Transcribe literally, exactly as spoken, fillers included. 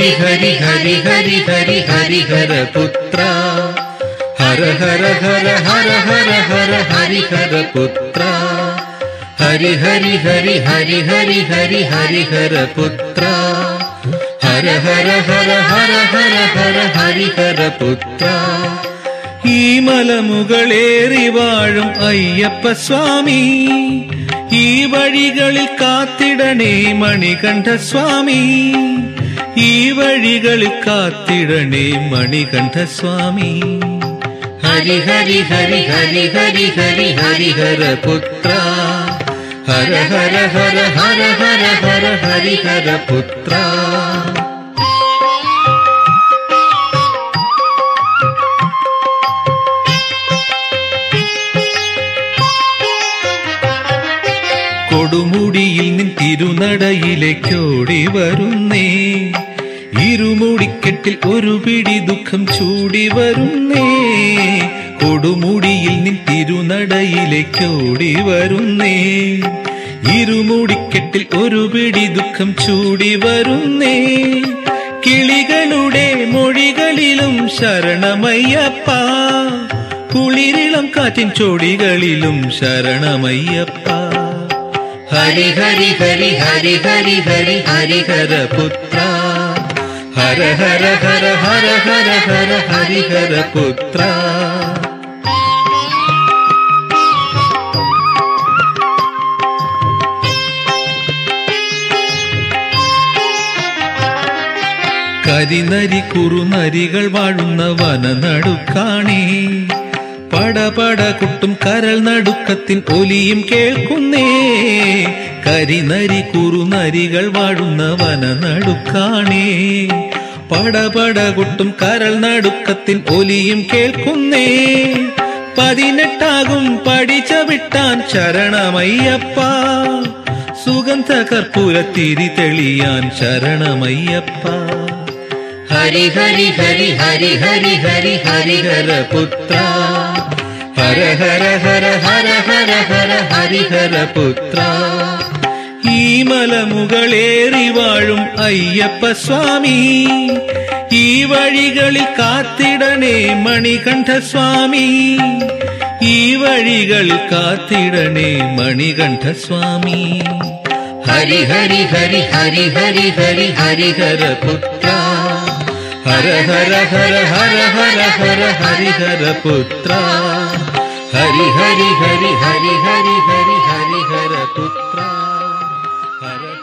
ഹരി ഹരി ഹരി ഹരി ഹരി ഹരിഹര പുത്ര ഹര ഹര ഹര ഹര ഹര ഹര ഹരിഹര പുത്ര ഹരി ഹരി ഹരി ഹരി ഹരി ഹരി ഹരിഹര പുത്ര ഹര ഹര ഹര ഹര ഹര ഹര ഹരിഹര പുത്ര. ഈ മലമുകളേറി വാഴും അയ്യപ്പ സ്വാമി, ഈ വഴികളിൽ കാത്തിടണേ മണികണ്ഠ സ്വാമി, ഈ വഴികളിൽ കാത്തിടണേ മണികണ്ഠ സ്വാമി. ഹരി ഹരി ഹരി ഹരി ഹരി ഹരി ഹരിഹര പുത്ര ഹര ഹര ഹര ഹര ഹര ഹര ഹരിഹര പുത്ര. കൊടുമുടിയിൽ നിൻ തിരുനടയിലേക്കോടി വരുന്നേ, ഇരുമുടിക്കെട്ടിൽ ഒരു പിടി ദുഃഖം ചൂടി വരുന്നേ. കൊടുമുടിയിൽ നിൻ തിരുനടയിലേക്കോടി വരുന്നേ, ഇരുമുടിക്കെട്ടിൽ ഒരു പിടി ദുഃഖം ചൂടി വരുന്നേ. കിളികളുടെ മൊഴികളിലും ശരണമയ്യപ്പ, കുളിരിളം കാറ്റിൻ ചോടികളിലും ശരണമയ്യപ്പ. ഹരി ഹരി ഹരി ഹരി ഹരി ഹരി ഹരിഹര പുത്ര ഹര ഹര ഹര ഹര ഹര ഹര ഹരിഹര പുത്ര. കരിനരി കുറുനരികൾ വാഴുന്ന വനനടുക്കാണേ, പടപട കുട്ടും കരൾ നടുക്കത്തിൻ ഒലിയും കേൾക്കുന്നേ. കരിനരി കുറുനരികൾ വാഴുന്ന വനനടുക്കാണേ, പടപട കുട്ടും കരൾ നടുക്കത്തിൻ ഒലിയും കേൾക്കുന്നേ. പതിനെട്ടാകും പഠിച്ച വിട്ടാൻ ശരണമയ്യപ്പ, സുഗന്ധ കർപ്പൂരത്തിരി തെളിയാൻ ശരണമയ്യപ്പ. ഹരി ഹരി ഹരി ഹരി ഹരി ഹരി ഹരിഹര പുത്ര ഹര ഹര ഹര ഹര ഹര ഹര ഹരിഹര പുത്ര. ഈ മലമുകളേറി വാഴും അയ്യപ്പ സ്വാമി, ഈ വഴികളിൽ കാത്തിടണേ മണികണ്ഠ സ്വാമി, ഈ വഴികളിൽ കാത്തിടണേ മണികണ്ഠ സ്വാമി. ഹരി ഹരി ഹരി ഹരി ഹരി ഹരി ഹരിഹര പുത്ര ഹര ഹര ഹര ഹര ഹര ഹര ഹരിഹര പുത്ര. ഹരി ഹരി ഹരി ഹരി ഹരി ഹരി ഹരിഹര പുത്ര ഹര